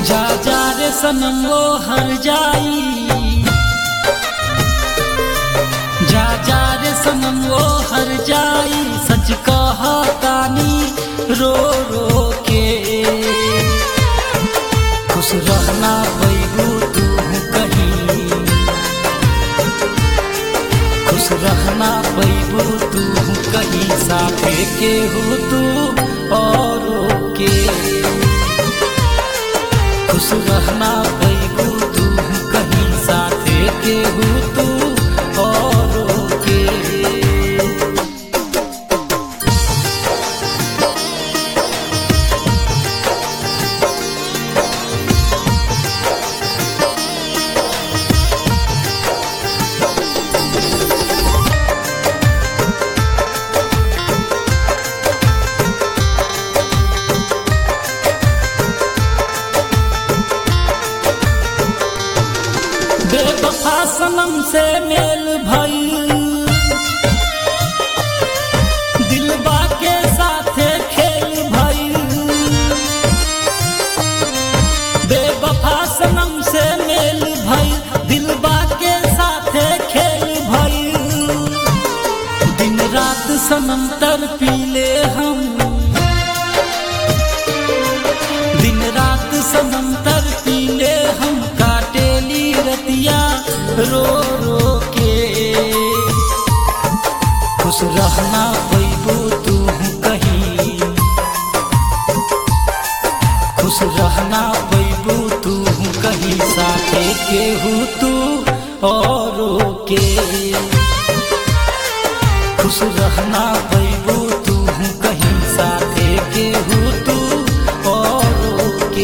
जा जा रे सनम वो हर जाई, जा जा रे सनम वो हर जाई, सच कहा तानी रो रो के। खुश रहना पैबू तू कहीं, खुश रहना पैबू तू कहीं, साथे के हो तू औरों के। खुश रहना पैबू तू कहीं, साथे के हो तू औरों के। बेवफा सनम से मेल भइल, दिलबा के साथे खेल भइल। बेवफा सनम से मेल भइल, दिलबा के साथे खेल भइल। दिन रात सनम तड़पीले हम, दिन रात सनम तड़पीले हम, काटेली रतिया रो रो के। खुश रहना पैबू तू कहीं, खुश रहना पैबू तू कहीं, साथे के हो तू औरों के। खुश रहना पैबू तू कहीं, साथे के हो तू औरों के।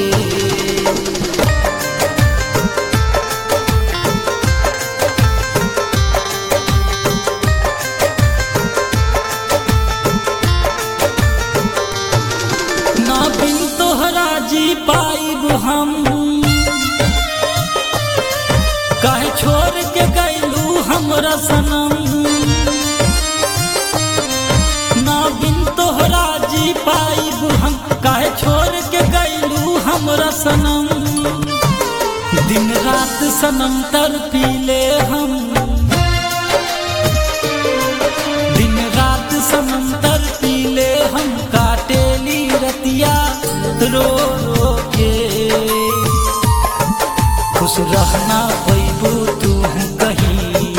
ना बिन तोहरा जी पाइब हम, काहे छोड़ के गइलू हमरा सनम। ना बिन तोहरा जी पाइब हम, काहे छोड़ के गइलू हमरा सनम। दिन रात सनम तड़पीले हम, दिन रात सनम तड़पीले हम, काटेली रतिया रो रो के। खुश रहना पैबू तू कहीं,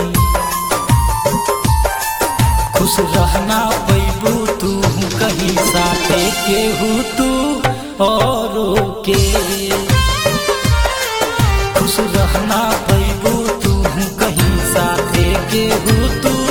खुश रहना पैबू तू कहीं, साथे के हो तू औरों के। खुश रहना पैबू तू कहीं, साथे के हो तू